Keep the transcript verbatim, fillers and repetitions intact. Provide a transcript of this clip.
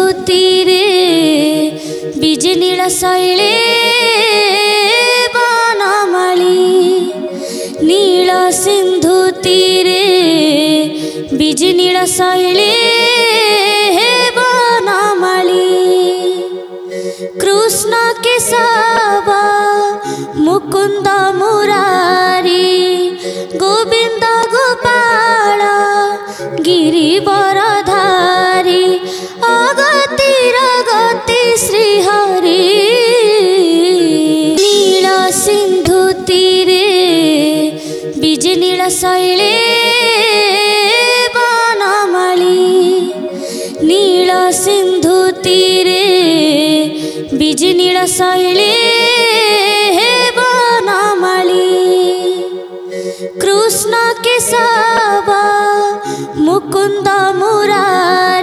तीरे बिजनीळ शैले बनमाली नील सिंधु तीरे बिजनीळ शैले बनमाली कृष्ण केशव मुकुंद मुरारी गोविंद गोपाल गिरिवरधारी अगतिर गति श्रीहरि नील सिंधु तीरे बिजनीळ शैले बनमाली नील सिंधु तीरे बिजनीळ शैले बनमाली कृष्ण केशव मुकुंद मुरारी